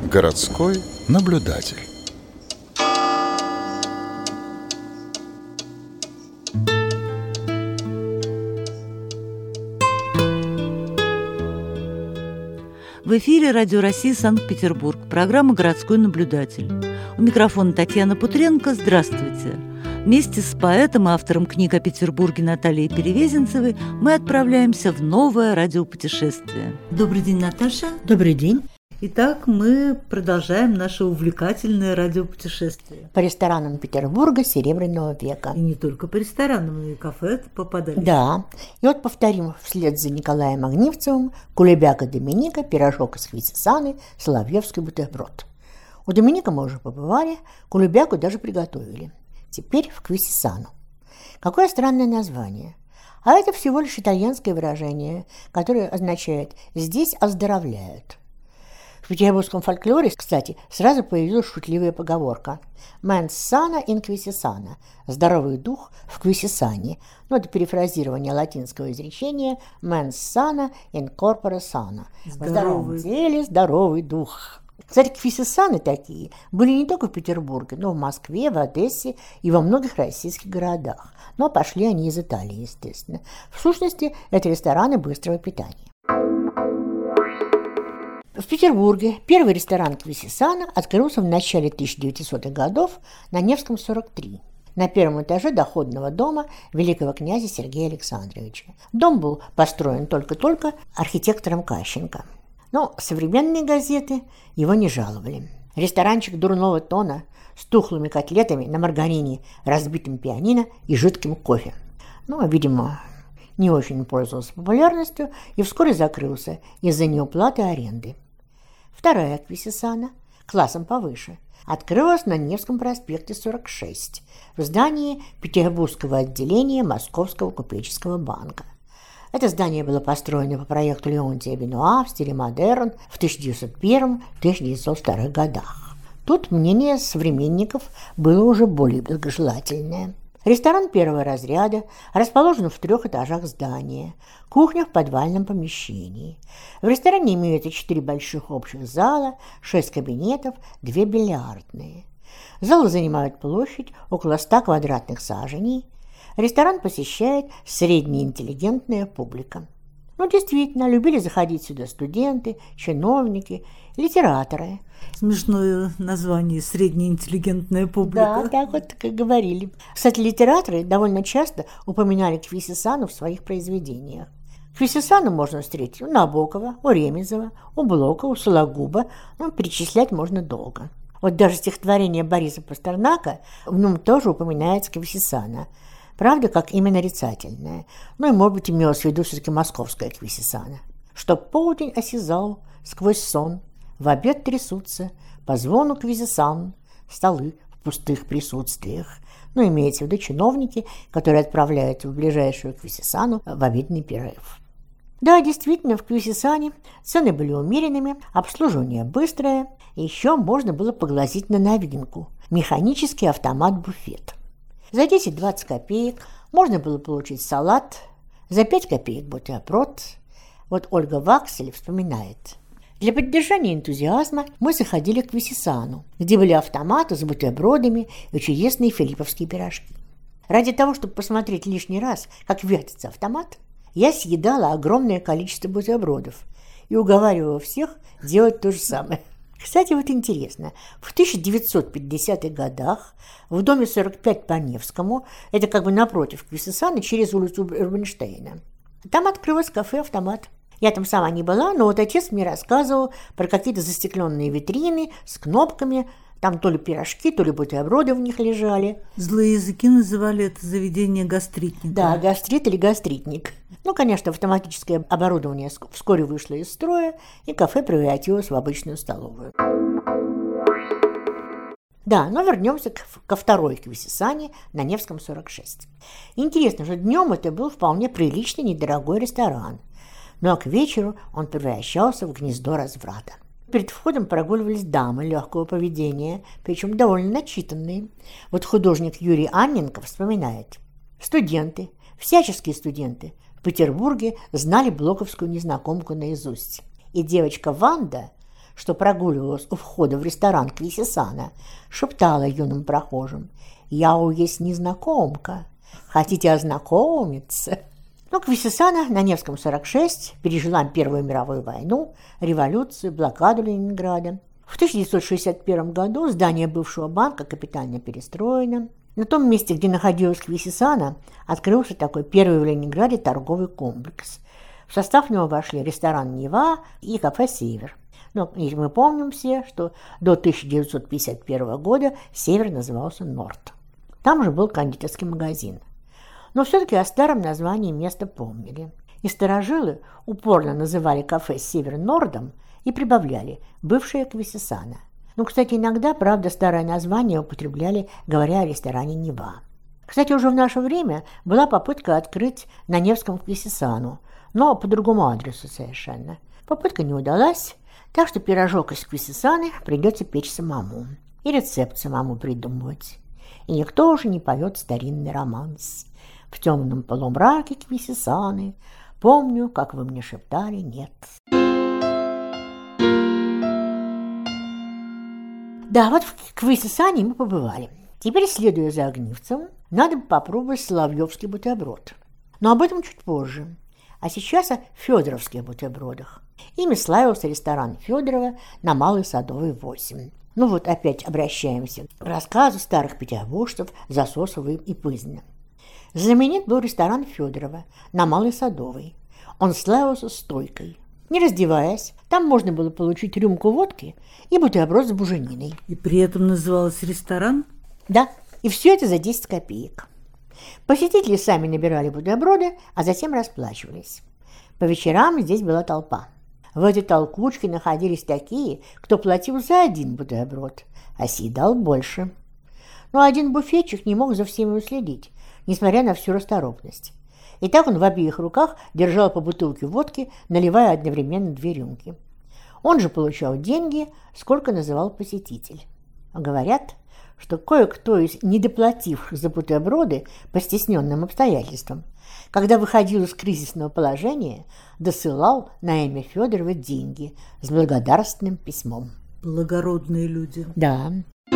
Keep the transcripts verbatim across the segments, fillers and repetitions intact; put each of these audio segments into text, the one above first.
Городской наблюдатель. В эфире Радио России Санкт-Петербург, программа «Городской наблюдатель». У микрофона Татьяна Путренко. Здравствуйте. Вместе с поэтом и автором книг о Петербурге Натальей Перевезенцевой мы отправляемся в новое радиопутешествие. Добрый день, Наташа. Добрый день. Итак, мы продолжаем наше увлекательное радиопутешествие. По ресторанам Петербурга Серебряного века. И не только по ресторанам, но и кафе попадались. Да. И вот повторим вслед за Николаем Огнивцевым: кулебяка Доминика, пирожок из хвисисаны, соловьевский бутерброд. У Доминика мы уже побывали, кулебяку даже приготовили. Теперь в квисисану. Какое странное название. А это всего лишь итальянское выражение, которое означает «здесь оздоровляют». В петербургском фольклоре, кстати, сразу появилась шутливая поговорка «Mens sana in quisisana» – «здоровый дух в квисисане». Ну, это перефразирование латинского изречения «Mens sana in corpore sana» – «в здоровом теле здоровый дух». Кстати, квисисаны такие были не только в Петербурге, но и в Москве, в Одессе и во многих российских городах. Но пошли они из Италии, естественно. В сущности, это рестораны быстрого питания. В Петербурге первый ресторан квисисана открылся в начале тысяча девятисотых годов на Невском, сорок три, на первом этаже доходного дома великого князя Сергея Александровича. Дом был построен только-только архитектором Кащенко. Но современные газеты его не жаловали. Ресторанчик дурного тона с тухлыми котлетами на маргарине, разбитым пианино и жидким кофе. Ну, видимо, не очень пользовался популярностью и вскоре закрылся из-за неуплаты аренды. Вторая квисисана, классом повыше, открылась на Невском проспекте сорок шесть в здании Петербургского отделения Московского купеческого банка. Это здание было построено по проекту Леонтия Бенуа в стиле модерн в тысяча девятьсот первом — тысяча девятьсот втором годах. Тут мнение современников было уже более благожелательное. Ресторан первого разряда расположен в трех этажах здания, кухня в подвальном помещении. В ресторане имеются четыре больших общих зала, шесть кабинетов, две бильярдные. Залы занимают площадь около ста квадратных саженей. Ресторан посещает среднеинтеллигентная публика. Ну, действительно, любили заходить сюда студенты, чиновники, литераторы. Смешное название «среднеинтеллигентная публика». Да, так вот как говорили. Кстати, литераторы довольно часто упоминали квисисану в своих произведениях. Квисисану можно встретить у Набокова, у Ремезова, у Блока, у Сологуба. Ну, перечислять можно долго. Вот даже стихотворение Бориса Пастернака, в нем тоже упоминается квисисана. Правда, как имя нарицательное. Ну и, может быть, имелось в виду все-таки московская квисисана. Чтоб полдень осязал сквозь сон, в обед трясутся по звону квисисан столы в пустых присутствиях. Ну, имеется в виду чиновники, которые отправляются в ближайшую квисисану в обеденный перерыв. Да, действительно, в квисисане цены были умеренными, обслуживание быстрое, и еще можно было поглазеть на новинку – механический автомат-буфет. За десять-двадцать копеек можно было получить салат, за пять копеек бутерброд. Вот Ольга Ваксель вспоминает. Для поддержания энтузиазма мы заходили к квисисану, где были автоматы с бутербродами и чудесные филипповские пирожки. Ради того, чтобы посмотреть лишний раз, как вертится автомат, я съедала огромное количество бутербродов и уговаривала всех делать то же самое. Кстати, вот интересно, в тысяча девятьсот пятидесятых годах в доме сорок пять по Невскому, это как бы напротив квисисаны, через улицу Рубинштейна, там открылось кафе-автомат. Я там сама не была, но вот отец мне рассказывал про какие-то застекленные витрины с кнопками, там то ли пирожки, то ли бутерброды в них лежали. Злые языки называли это заведение гастритником. Да, гастрит или гастритник. Ну, конечно, автоматическое оборудование вскоре вышло из строя, и кафе превратилось в обычную столовую. Да, но вернемся ко второй квисисане на Невском, сорок шесть. Интересно, что днем это был вполне приличный, недорогой ресторан, ну а к вечеру он превращался в гнездо разврата. Перед входом прогуливались дамы легкого поведения, причем довольно начитанные. Вот художник Юрий Анненков вспоминает. Студенты, всяческие студенты в Петербурге знали блоковскую незнакомку наизусть. И девочка Ванда что прогуливалась у входа в ресторан Квисисана, шептала юным прохожим: «Я у есть незнакомка. Хотите ознакомиться?» Но Квисисана на Невском сорок шесть пережила Первую мировую войну, революцию, блокаду Ленинграда. В тысяча девятьсот шестьдесят первом году здание бывшего банка капитально перестроено. На том месте, где находилась Квисисана, открылся такой первый в Ленинграде торговый комплекс. В состав него вошли ресторан «Нева» и кафе «Север». Но мы помним все, что до тысяча девятьсот пятьдесят первого года «Север» назывался «Норд». Там же был кондитерский магазин. Но все-таки о старом названии места помнили. И старожилы упорно называли кафе «Север» «Нордом» и прибавляли «бывшая Квисисана». Ну, кстати, иногда, правда, старое название употребляли, говоря о ресторане «Нева». Кстати, уже в наше время была попытка открыть на Невском Квисисану, но по другому адресу совершенно. Попытка не удалась, так что пирожок из Квисисаны придется печь самому. И рецепт самому придумывать. И никто уже не поет старинный романс. В темном полумраке Квисисаны помню, как вы мне шептали «нет». Да, вот в Квисисане мы побывали. Теперь, следуя за Огнивцем, надо бы попробовать соловьевский бутерброд. Но об этом чуть позже. А сейчас о федоровских бутербродах. Ими славился ресторан Федорова на Малой Садовой, восемь. Ну вот опять обращаемся к рассказу старых петербуржцев Засосова и Пызина. Знаменит был ресторан Федорова на Малой Садовой. Он славился стойкой. Не раздеваясь, там можно было получить рюмку водки и бутерброд с бужениной. И при этом назывался ресторан? Да, и все это за десять копеек. Посетители сами набирали бутерброды, а затем расплачивались. По вечерам здесь была толпа. В этой толкучке находились такие, кто платил за один бутерброд, а съедал больше. Но один буфетчик не мог за всеми уследить, несмотря на всю расторопность. И так он в обеих руках держал по бутылке водки, наливая одновременно две рюмки. Он же получал деньги, сколько называл посетитель. Говорят, что кое-кто из недоплативших за бутерброды по стесненным обстоятельствам, когда выходил из кризисного положения, досылал на имя Федорова деньги с благодарственным письмом. Благородные люди. Да.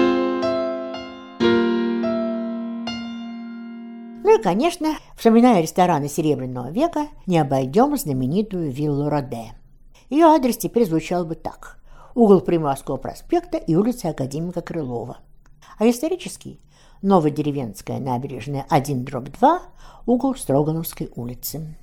Ну и, конечно, вспоминая рестораны Серебряного века, не обойдем знаменитую виллу Роде. Ее адрес теперь звучал бы так: угол Приморского проспекта и улица Академика Крылова. А исторический – Новодеревенская набережная один дробь два, угол Строгановской улицы.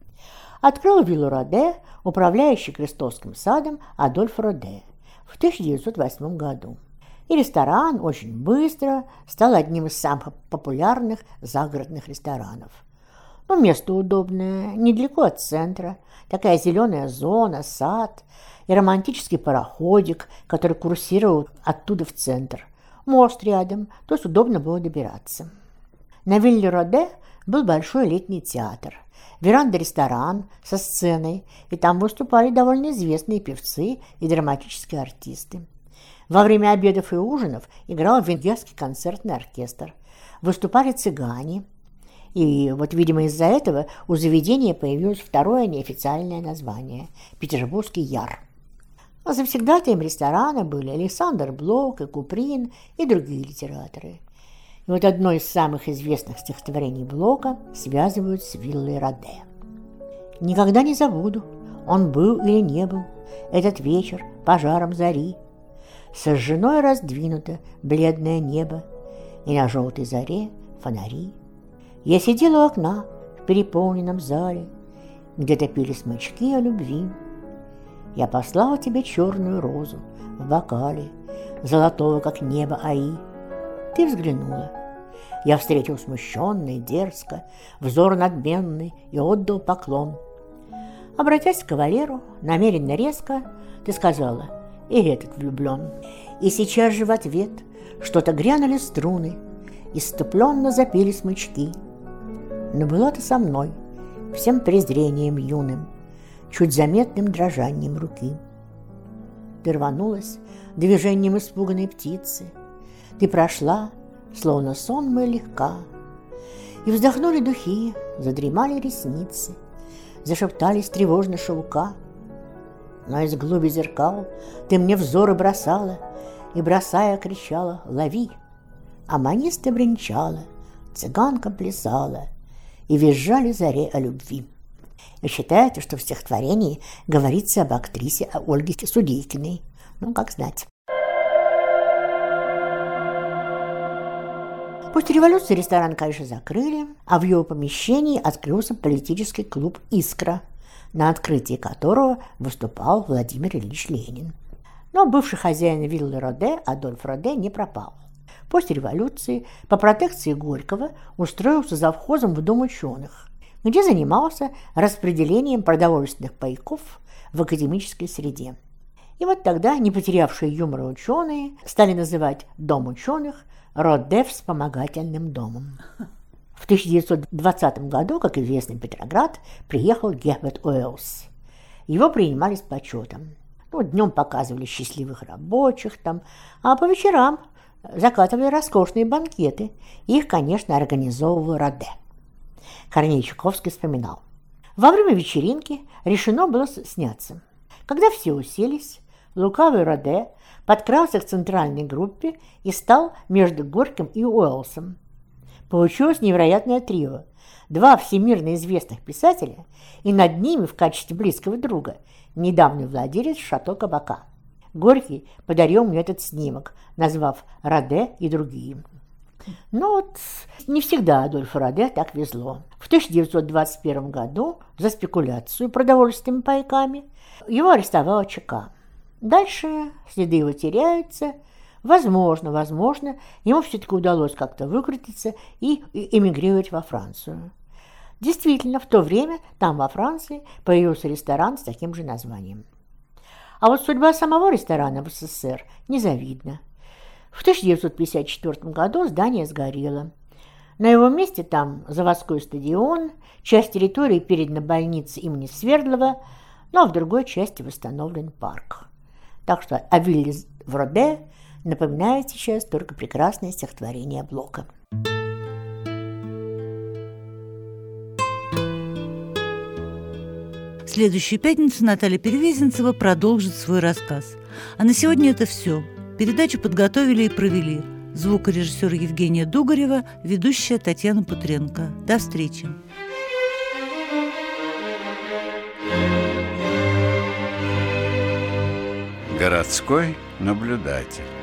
Открыл виллу Роде управляющий Крестовским садом Адольф Роде в тысяча девятьсот восьмом году. И ресторан очень быстро стал одним из самых популярных загородных ресторанов. Ну, место удобное, недалеко от центра, такая зеленая зона, сад и романтический пароходик, который курсировал оттуда в центр. Мост рядом, то есть удобно было добираться. На вилле Роде был большой летний театр, веранда-ресторан со сценой, и там выступали довольно известные певцы и драматические артисты. Во время обедов и ужинов играл венгерский концертный оркестр, выступали цыгане. И вот, видимо, из-за этого у заведения появилось второе неофициальное название – Петербургский Яр. А завсегдатаем ресторана были Александр Блок и Куприн и другие литераторы. И вот одно из самых известных стихотворений Блока связывают с виллой Роде. «Никогда не забуду, он был или не был, этот вечер пожаром зари. Сожжено и раздвинуто бледное небо, и на желтой заре фонари. Я сидела у окна в переполненном зале, где топили смычки о любви. Я послала тебе черную розу в бокале, золотого, как небо Аи. Ты взглянула. Я встретил смущенный, дерзко, взор надменный и отдал поклон. Обратясь к кавалеру, намеренно резко, ты сказала: и этот влюблен. И сейчас же в ответ что-то грянули струны, исступленно запели смычки. Но была ты со мной, всем презрением юным, чуть заметным дрожанием руки. Ты рванулась движением испуганной птицы, ты прошла, словно сонмая легка, и вздохнули духи, задремали ресницы, зашептались тревожно шелка. Но из глуби зеркал ты мне взоры бросала, и, бросая, кричала: «Лови!» А маниста бренчала, цыганка плясала, и визжали заре о любви. И считается, что в стихотворении говорится об актрисе Ольге Судейкиной. Ну, как знать. После революции ресторан, конечно, закрыли, а в его помещении открылся политический клуб «Искра», на открытии которого выступал Владимир Ильич Ленин. Но бывший хозяин виллы Роде, Адольф Роде, не пропал. После революции по протекции Горького устроился завхозом в Дом ученых, где занимался распределением продовольственных пайков в академической среде. И вот тогда не потерявшие юмора ученые стали называть Дом ученых Роде вспомогательным домом. В тысяча девятьсот двадцатом году, как известно, в Петроград приехал Герберт Уэллс. Его принимали с почетом. Ну, днем показывали счастливых рабочих там, а по вечерам закатывали роскошные банкеты. Их, конечно, организовывал Роде. Корней Чуковский вспоминал: во время вечеринки решено было сняться. Когда все уселись, лукавый Роде подкрался к центральной группе и стал между Горьким и Уэллсом. Получилось невероятное трио. Два всемирно известных писателя, и над ними в качестве близкого друга недавний владелец «Шато Кабака». Горький подарил мне этот снимок, назвав Роде и другие. Но вот не всегда Адольфу Роде так везло. В тысяча девятьсот двадцать первом году за спекуляцию продовольственными пайками его арестовала ЧК. Дальше следы его теряются. Возможно, возможно, ему все-таки удалось как-то выкрутиться и эмигрировать во Францию. Действительно, в то время там, во Франции, появился ресторан с таким же названием. А вот судьба самого ресторана в СССР незавидна. В тысяча девятьсот пятьдесят четвёртом году здание сгорело. На его месте там заводской стадион, часть территории передана больнице имени Свердлова, но в другой части восстановлен парк. Так что о вилле в Роде напоминает сейчас только прекрасное стихотворение Блока. В следующую пятницу Наталья Перевезенцева продолжит свой рассказ. А на сегодня это все. Передачу подготовили и провели звукорежиссер Евгения Дугарева, ведущая Татьяна Путренко. До встречи. Городской наблюдатель.